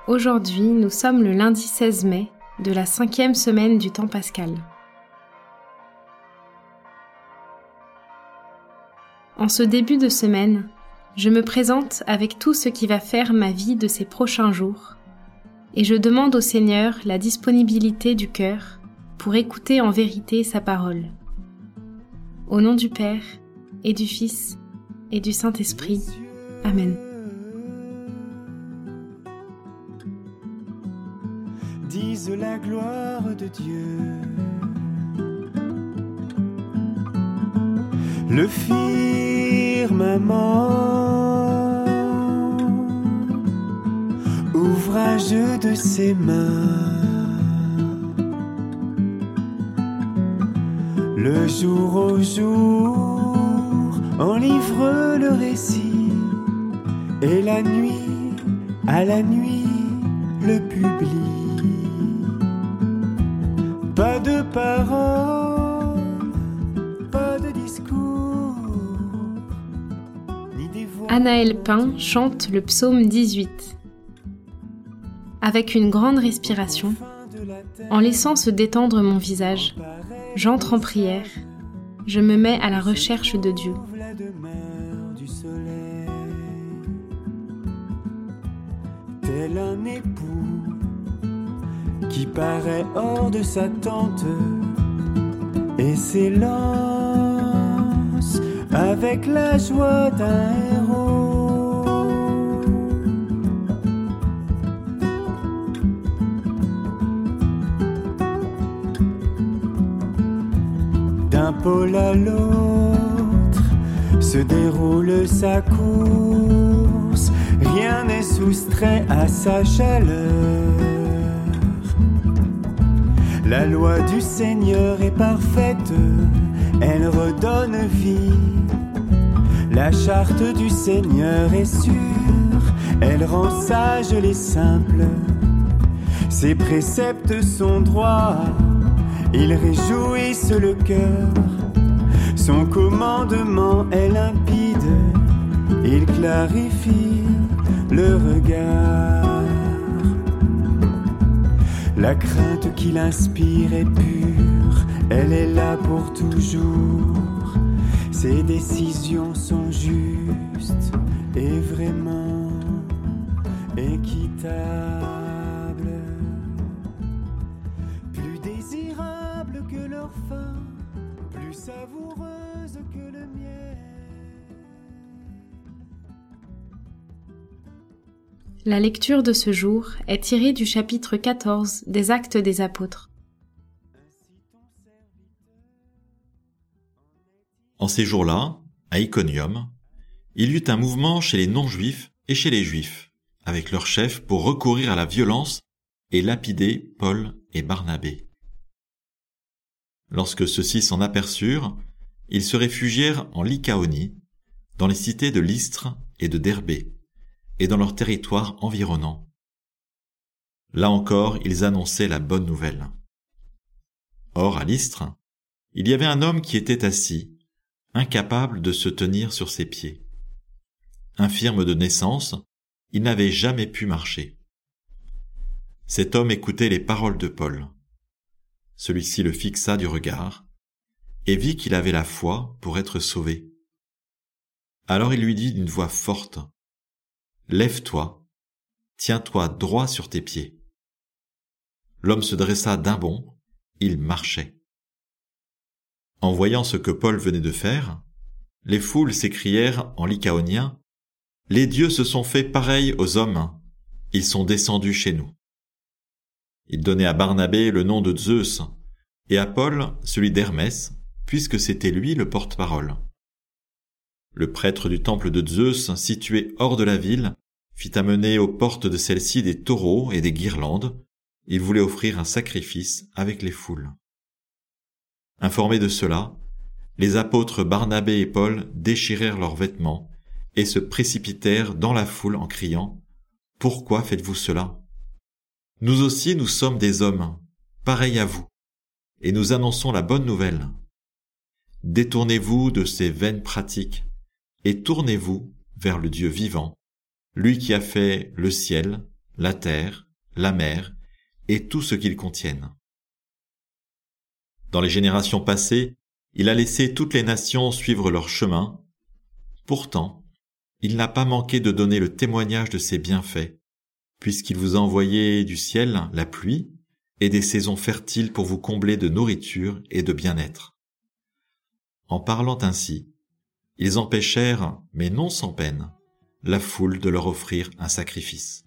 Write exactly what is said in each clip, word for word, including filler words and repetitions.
Aujourd'hui, nous sommes le lundi seize mai de la cinquième semaine du temps pascal. En ce début de semaine, je me présente avec tout ce qui va faire ma vie de ces prochains jours et je demande au Seigneur la disponibilité du cœur pour écouter en vérité sa parole. Au nom du Père et du Fils et du Saint-Esprit. Amen. Disent la gloire de Dieu. Le firmament, ouvrage de ses mains, le jour au jour enlivre le récit, et la nuit à la nuit le publie. Pas de paroles, pas de discours, ni des voix. Anaël Pin chante le psaume dix-huit. Avec une grande respiration, en laissant se détendre mon visage, j'entre en prière, je me mets à la recherche de Dieu. Tel un époux qui paraît hors de sa tente et s'élance avec la joie d'un héros. D'un pôle à l'autre se déroule sa course, rien n'est soustrait à sa chaleur. La loi du Seigneur est parfaite, elle redonne vie. La charte du Seigneur est sûre, elle rend sages les simples. Ses préceptes sont droits, ils réjouissent le cœur. Son commandement est limpide, il clarifie le regard. La crainte qu'il inspire est pure, elle est là pour toujours. Ses décisions sont justes et vraiment équitables. Plus désirable que leur fin, plus savoureuse que le miel. La lecture de ce jour est tirée du chapitre quatorze des Actes des Apôtres. En ces jours-là, à Iconium, il y eut un mouvement chez les non-juifs et chez les juifs, avec leurs chefs pour recourir à la violence et lapider Paul et Barnabé. Lorsque ceux-ci s'en aperçurent, ils se réfugièrent en Lycaonie, dans les cités de Lystre et de Derbé, et dans leur territoire environnant. Là encore, ils annonçaient la bonne nouvelle. Or, à Lystre, il y avait un homme qui était assis, incapable de se tenir sur ses pieds. Infirme de naissance, il n'avait jamais pu marcher. Cet homme écoutait les paroles de Paul. Celui-ci le fixa du regard, et vit qu'il avait la foi pour être sauvé. Alors il lui dit d'une voix forte, « Lève-toi, tiens-toi droit sur tes pieds. » L'homme se dressa d'un bond, il marchait. En voyant ce que Paul venait de faire, les foules s'écrièrent en lycaonien, « Les dieux se sont fait pareils aux hommes, ils sont descendus chez nous. » Ils donnaient à Barnabé le nom de Zeus, et à Paul celui d'Hermès, puisque c'était lui le porte-parole. Le prêtre du temple de Zeus, situé hors de la ville, fit amener aux portes de celle-ci des taureaux et des guirlandes. Il voulait offrir un sacrifice avec les foules. Informés de cela, les apôtres Barnabé et Paul déchirèrent leurs vêtements et se précipitèrent dans la foule en criant « Pourquoi faites-vous cela ? Nous aussi nous sommes des hommes, pareils à vous, et nous annonçons la bonne nouvelle. Détournez-vous de ces vaines pratiques et tournez-vous vers le Dieu vivant, lui qui a fait le ciel, la terre, la mer et tout ce qu'ils contiennent. Dans les générations passées, il a laissé toutes les nations suivre leur chemin. Pourtant, il n'a pas manqué de donner le témoignage de ses bienfaits, puisqu'il vous a envoyé du ciel la pluie et des saisons fertiles pour vous combler de nourriture et de bien-être. En parlant ainsi, ils empêchèrent, mais non sans peine, la foule de leur offrir un sacrifice.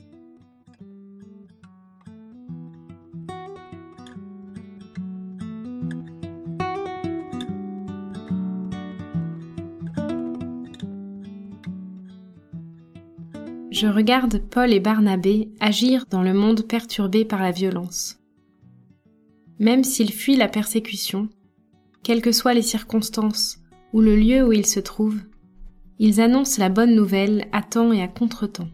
Je regarde Paul et Barnabé agir dans le monde perturbé par la violence. Même s'ils fuient la persécution, quelles que soient les circonstances ou le lieu où ils se trouvent, ils annoncent la bonne nouvelle à temps et à contre-temps.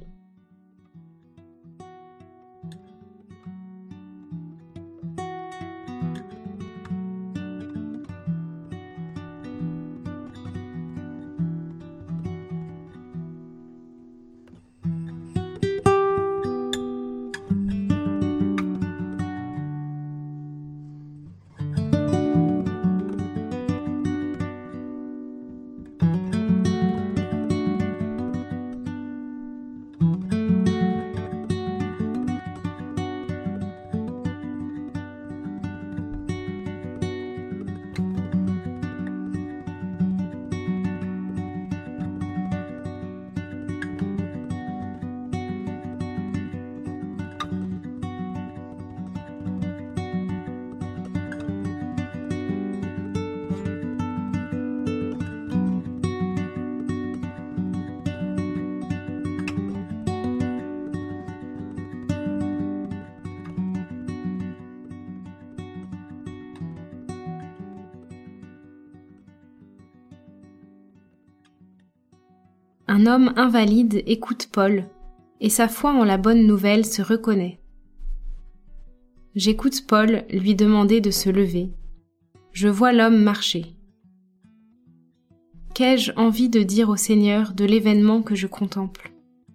Un homme invalide écoute Paul, et sa foi en la bonne nouvelle se reconnaît. J'écoute Paul lui demander de se lever. Je vois l'homme marcher. Qu'ai-je envie de dire au Seigneur de l'événement que je contemple ?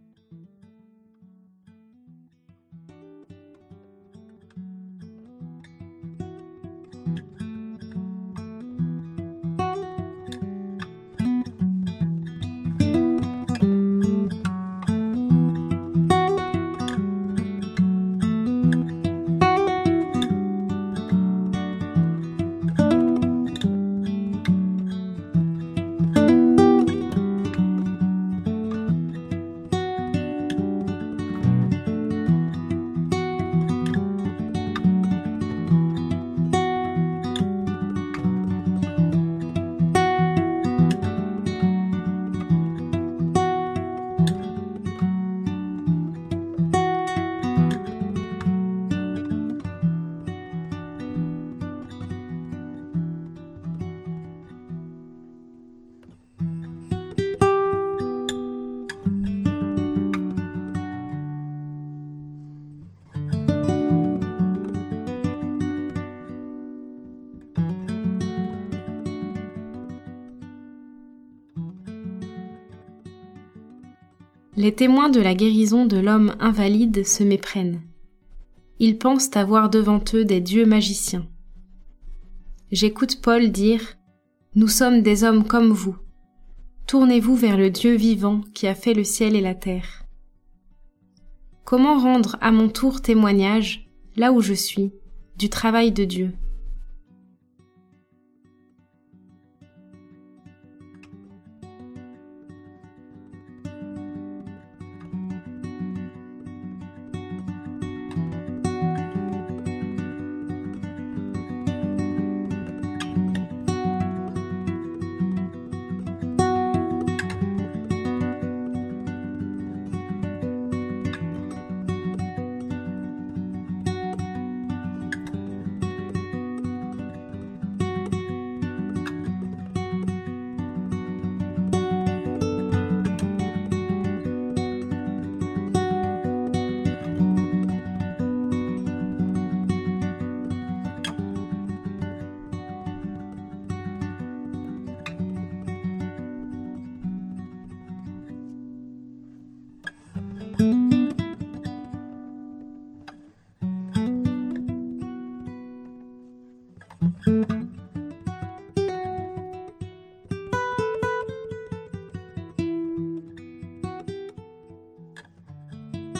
Les témoins de la guérison de l'homme invalide se méprennent. Ils pensent avoir devant eux des dieux magiciens. J'écoute Paul dire « Nous sommes des hommes comme vous. Tournez-vous vers le Dieu vivant qui a fait le ciel et la terre. » Comment rendre à mon tour témoignage, là où je suis, du travail de Dieu ?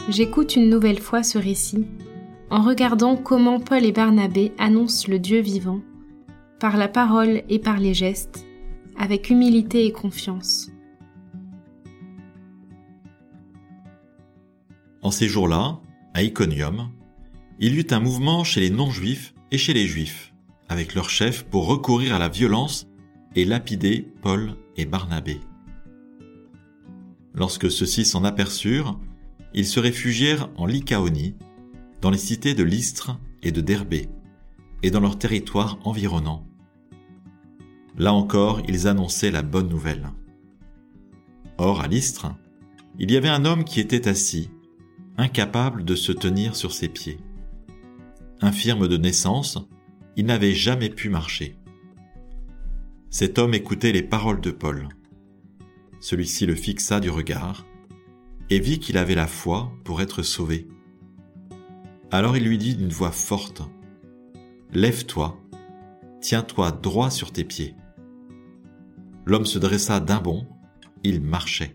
j'écoute une nouvelle fois ce récit en regardant comment Paul et Barnabé annoncent le Dieu vivant, par la parole et par les gestes, avec humilité et confiance. En ces jours-là, à Iconium, il y eut un mouvement chez les non-juifs et chez les juifs, avec leurs chefs pour recourir à la violence et lapider Paul et Barnabé. Lorsque ceux-ci s'en aperçurent, ils se réfugièrent en Lycaonie, dans les cités de Lystre et de Derbé, et dans leurs territoires environnants. Là encore, ils annonçaient la bonne nouvelle. Or, à Lystre, il y avait un homme qui était assis, incapable de se tenir sur ses pieds. Infirme de naissance, il n'avait jamais pu marcher. Cet homme écoutait les paroles de Paul. Celui-ci le fixa du regard et vit qu'il avait la foi pour être sauvé. Alors il lui dit d'une voix forte : « Lève-toi, tiens-toi droit sur tes pieds. » L'homme se dressa d'un bond, il marchait.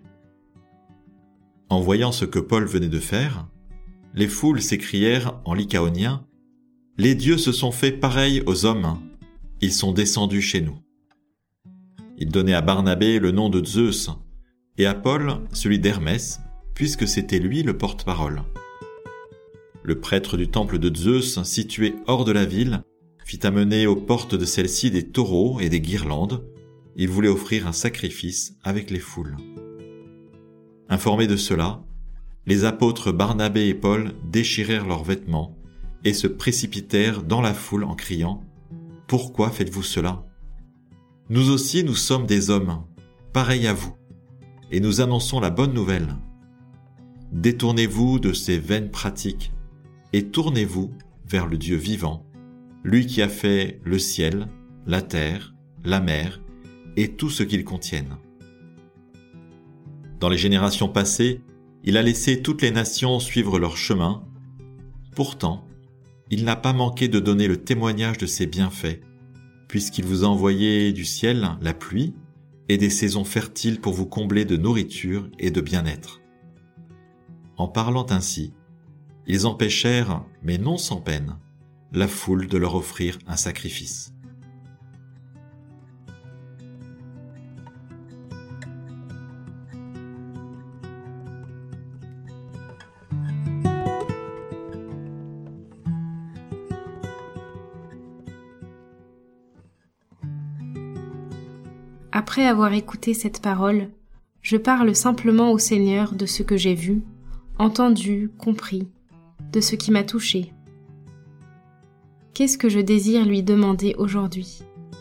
En voyant ce que Paul venait de faire, les foules s'écrièrent en lycaonien : « Les dieux se sont faits pareils aux hommes, ils sont descendus chez nous. » Ils donnaient à Barnabé le nom de Zeus et à Paul celui d'Hermès, puisque c'était lui le porte-parole. Le prêtre du temple de Zeus, situé hors de la ville, fit amener aux portes de celle-ci des taureaux et des guirlandes. Il voulait offrir un sacrifice avec les foules. Informés de cela, les apôtres Barnabé et Paul déchirèrent leurs vêtements et se précipitèrent dans la foule en criant : « Pourquoi faites-vous cela ? Nous aussi nous sommes des hommes, pareils à vous, et nous annonçons la bonne nouvelle. Détournez-vous de ces vaines pratiques et tournez-vous vers le Dieu vivant, lui qui a fait le ciel, la terre, la mer et tout ce qu'ils contiennent. Dans les générations passées, il a laissé toutes les nations suivre leur chemin. Pourtant, il n'a pas manqué de donner le témoignage de ses bienfaits, puisqu'il vous a envoyé du ciel la pluie et des saisons fertiles pour vous combler de nourriture et de bien-être. En parlant ainsi, ils empêchèrent, mais non sans peine, la foule de leur offrir un sacrifice. Après avoir écouté cette parole, je parle simplement au Seigneur de ce que j'ai vu, entendu, compris, de ce qui m'a touché. Qu'est-ce que je désire lui demander aujourd'hui ?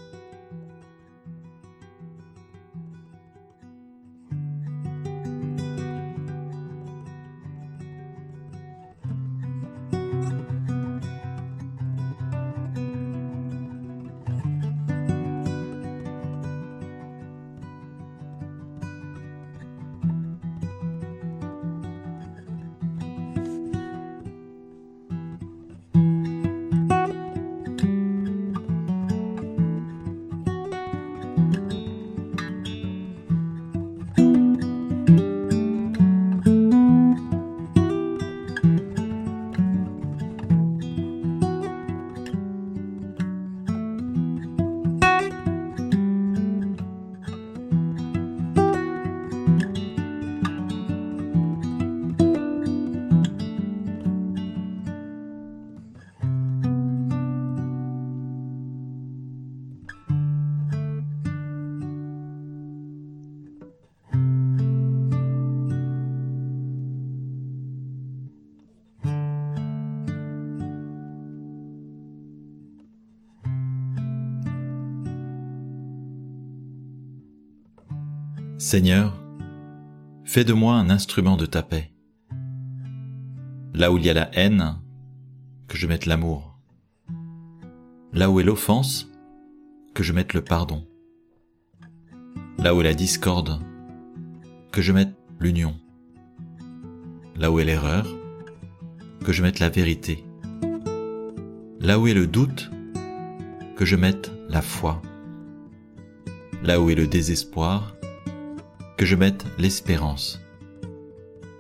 Seigneur, fais de moi un instrument de ta paix. Là où il y a la haine, que je mette l'amour. Là où est l'offense, que je mette le pardon. Là où est la discorde, que je mette l'union. Là où est l'erreur, que je mette la vérité. Là où est le doute, que je mette la foi. Là où est le désespoir, que je mette l'espérance.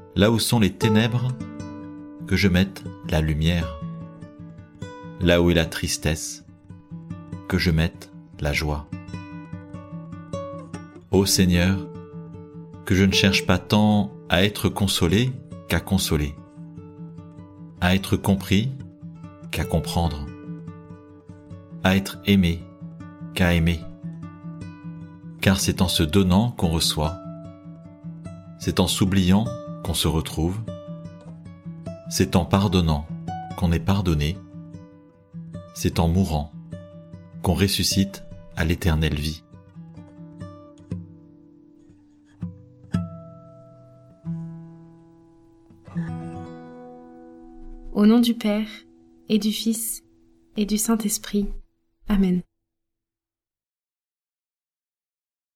Là où sont les ténèbres, que je mette la lumière. Là où est la tristesse, que je mette la joie. Ô Seigneur, que je ne cherche pas tant à être consolé qu'à consoler, à être compris qu'à comprendre, à être aimé qu'à aimer. Car c'est en se donnant qu'on reçoit, c'est en s'oubliant qu'on se retrouve, c'est en pardonnant qu'on est pardonné, c'est en mourant qu'on ressuscite à l'éternelle vie. Au nom du Père, et du Fils, et du Saint-Esprit. Amen.